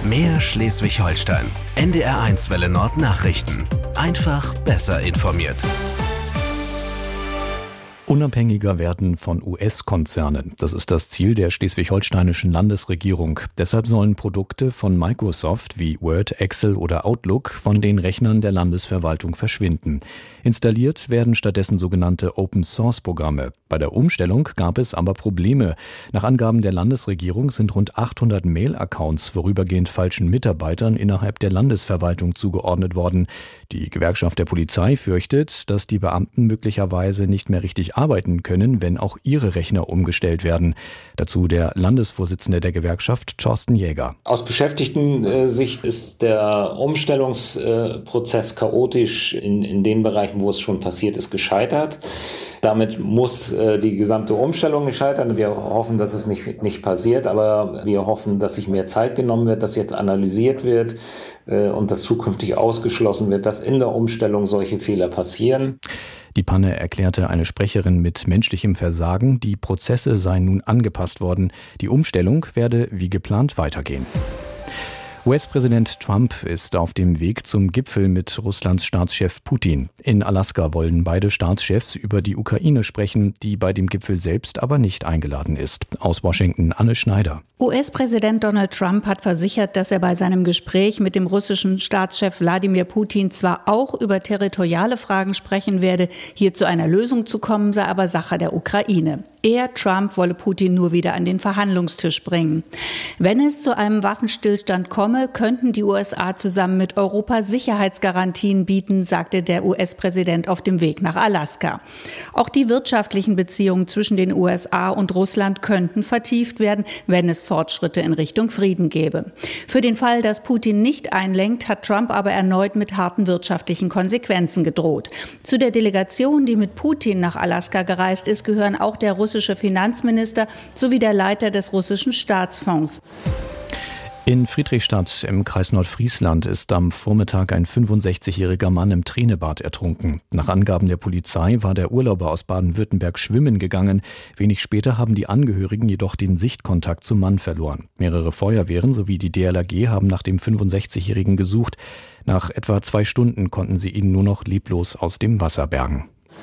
Mehr Schleswig-Holstein. NDR1 Welle Nord Nachrichten. Einfach besser informiert. Unabhängiger werden von US-Konzernen. Das ist das Ziel der schleswig-holsteinischen Landesregierung. Deshalb sollen Produkte von Microsoft wie Word, Excel oder Outlook von den Rechnern der Landesverwaltung verschwinden. Installiert werden stattdessen sogenannte Open-Source-Programme. Bei der Umstellung gab es aber Probleme. Nach Angaben der Landesregierung sind rund 800 Mail-Accounts vorübergehend falschen Mitarbeitern innerhalb der Landesverwaltung zugeordnet worden. Die Gewerkschaft der Polizei fürchtet, dass die Beamten möglicherweise nicht mehr richtig arbeiten können, wenn auch ihre Rechner umgestellt werden. Dazu der Landesvorsitzende der Gewerkschaft, Thorsten Jäger. Aus Beschäftigten-Sicht ist der Umstellungsprozess chaotisch in den Bereichen, wo es schon passiert ist, gescheitert. Damit muss die gesamte Umstellung nicht scheitern. Wir hoffen, dass es nicht passiert, aber wir hoffen, dass sich mehr Zeit genommen wird, dass jetzt analysiert wird und dass zukünftig ausgeschlossen wird, dass in der Umstellung solche Fehler passieren. Die Panne erklärte eine Sprecherin mit menschlichem Versagen. Die Prozesse seien nun angepasst worden. Die Umstellung werde wie geplant weitergehen. US-Präsident Trump ist auf dem Weg zum Gipfel mit Russlands Staatschef Putin. In Alaska wollen beide Staatschefs über die Ukraine sprechen, die bei dem Gipfel selbst aber nicht eingeladen ist. Aus Washington Anne Schneider. US-Präsident Donald Trump hat versichert, dass er bei seinem Gespräch mit dem russischen Staatschef Wladimir Putin zwar auch über territoriale Fragen sprechen werde, hier zu einer Lösung zu kommen, sei aber Sache der Ukraine. Er, Trump, wolle Putin nur wieder an den Verhandlungstisch bringen. Wenn es zu einem Waffenstillstand komme, könnten die USA zusammen mit Europa Sicherheitsgarantien bieten, sagte der US-Präsident auf dem Weg nach Alaska. Auch die wirtschaftlichen Beziehungen zwischen den USA und Russland könnten vertieft werden, wenn es Fortschritte in Richtung Frieden gäbe. Für den Fall, dass Putin nicht einlenkt, hat Trump aber erneut mit harten wirtschaftlichen Konsequenzen gedroht. Zu der Delegation, die mit Putin nach Alaska gereist ist, gehören auch der russische Finanzminister sowie der Leiter des russischen Staatsfonds. In Friedrichstadt im Kreis Nordfriesland ist am Vormittag ein 65-jähriger Mann im Tränebad ertrunken. Nach Angaben der Polizei war der Urlauber aus Baden-Württemberg schwimmen gegangen. Wenig später haben die Angehörigen jedoch den Sichtkontakt zum Mann verloren. Mehrere Feuerwehren sowie die DLRG haben nach dem 65-jährigen gesucht. Nach etwa 2 Stunden konnten sie ihn nur noch leblos aus dem Wasser bergen.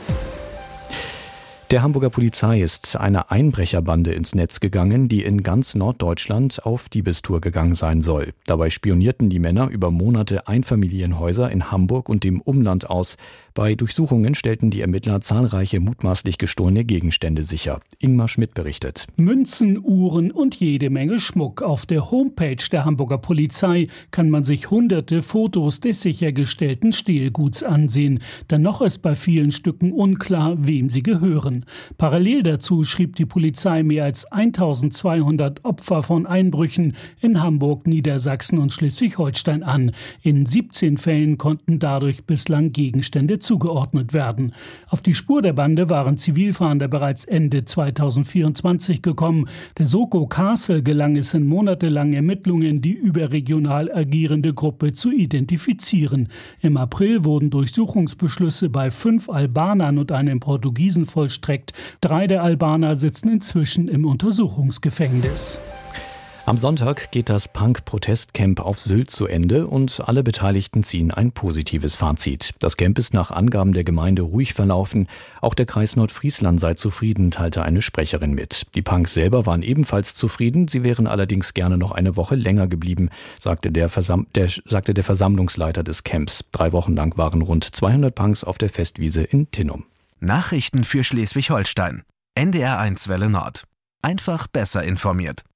Der Hamburger Polizei ist eine Einbrecherbande ins Netz gegangen, die in ganz Norddeutschland auf Diebestour gegangen sein soll. Dabei spionierten die Männer über Monate Einfamilienhäuser in Hamburg und dem Umland aus. Bei Durchsuchungen stellten die Ermittler zahlreiche mutmaßlich gestohlene Gegenstände sicher. Ingmar Schmidt berichtet. Münzen, Uhren und jede Menge Schmuck. Auf der Homepage der Hamburger Polizei kann man sich hunderte Fotos des sichergestellten Stehlguts ansehen. Dennoch ist bei vielen Stücken unklar, wem sie gehören. Parallel dazu schrieb die Polizei mehr als 1200 Opfer von Einbrüchen in Hamburg, Niedersachsen und Schleswig-Holstein an. In 17 Fällen konnten dadurch bislang Gegenstände zugeordnet werden. Auf die Spur der Bande waren Zivilfahnder bereits Ende 2024 gekommen. Der Soko Castle gelang es in monatelangen Ermittlungen, die überregional agierende Gruppe zu identifizieren. Im April wurden Durchsuchungsbeschlüsse bei 5 Albanern und einem Portugiesen vollstreckt. 3 der Albaner sitzen inzwischen im Untersuchungsgefängnis. Am Sonntag geht das Punk-Protestcamp auf Sylt zu Ende und alle Beteiligten ziehen ein positives Fazit. Das Camp ist nach Angaben der Gemeinde ruhig verlaufen. Auch der Kreis Nordfriesland sei zufrieden, teilte eine Sprecherin mit. Die Punks selber waren ebenfalls zufrieden. Sie wären allerdings gerne noch eine Woche länger geblieben, sagte der Versammlungsleiter des Camps. 3 Wochen lang waren rund 200 Punks auf der Festwiese in Tinnum. Nachrichten für Schleswig-Holstein. NDR1 Welle Nord. Einfach besser informiert.